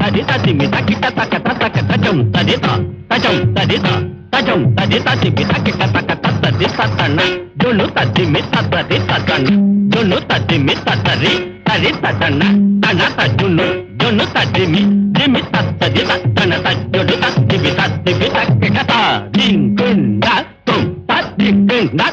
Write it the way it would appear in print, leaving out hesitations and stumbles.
తది తదిమి తకిట తక తక తజం తదిత తజం తదిత తజం తదిత తిమి తకిట తక తది తతన జును తదిమి తది తతన జును తదిమి తతరి తరి తతన తన తజును జును తదిమి దిమి తది తన తజుడు తదిమి తదిమి తకిట తా దింగుండా తుం తదింగుండా